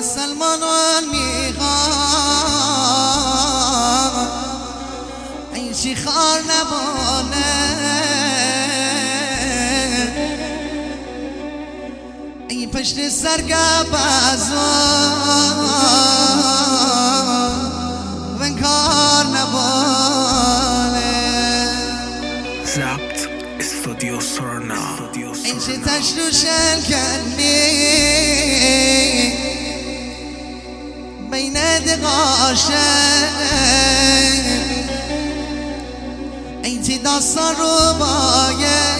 سلمانان میخوام این چی خار نبانه این پشت سرگب ازان و کار نبانه ضبط استودیو سرنا این چی تشروشن کنی بین دقاشه این تی داستان رو بایه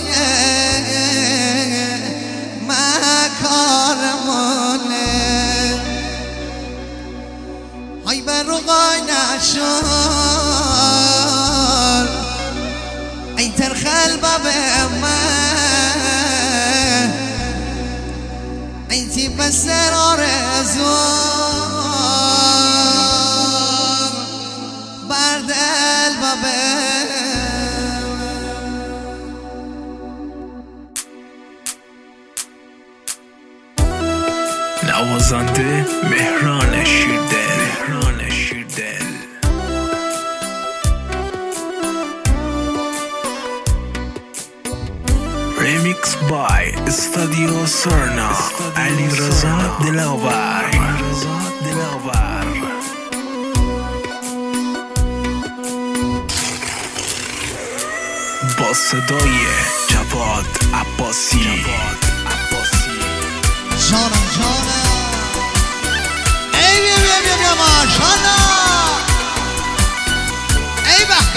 مکارمونه های بر روغای نشون این ترخل باب من این تی بسر آرزون نوازنده مهران شیردل ریمیکس بای استودیو سرنا علیرضا دلاور با صدای جواد عباسی جانم ای بیا ماشاءالله ای به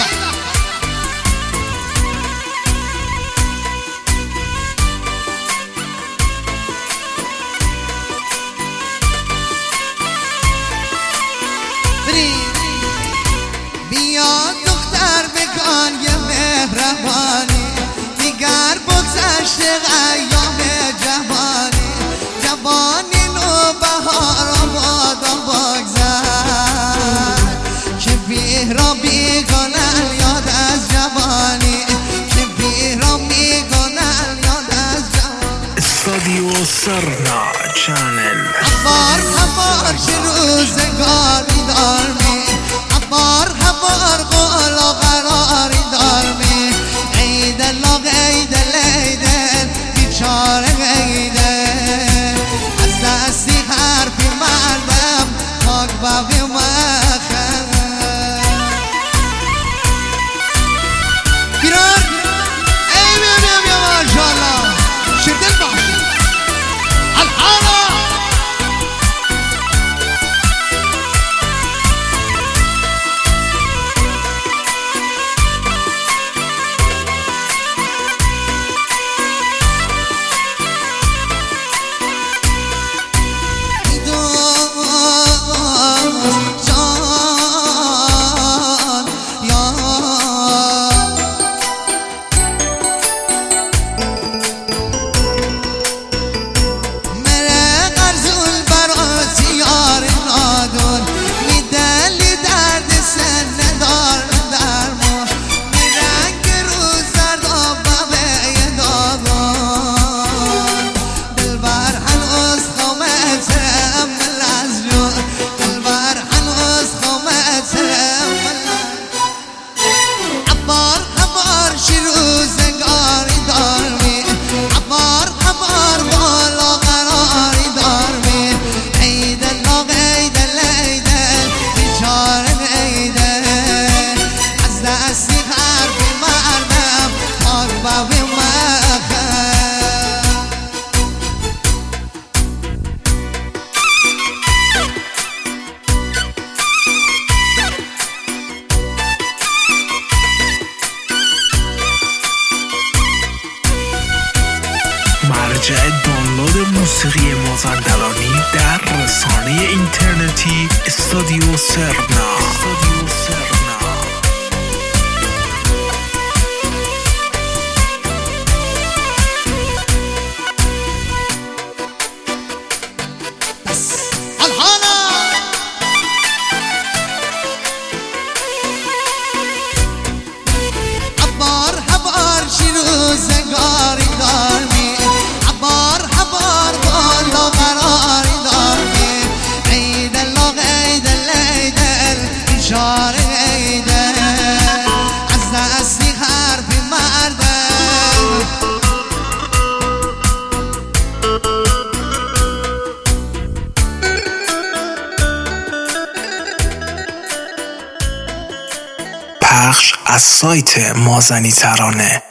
بیا دختر بکن یه مهربانی دیگر بگذشت ایام جوانی جوانی نو بهار آباد بگذر که بیرا بیگانن یاد از جوانی که بیرا بیگانن یاد از جوانی استودیو سرنا چنل هبار چه روزگاری دارمی هبار قول و قراری دارمی ایدل لاغ ایدل بیچاره ایدل از دستی حرفی مردم پاک باقی مخم بیران ای بیا ماشاءالله شدل باش الحالا مرجع دانلود موسیقی مازندرانی در رسانه اینترنتی استودیو سرنا پخش از سایت مازنی ترانه.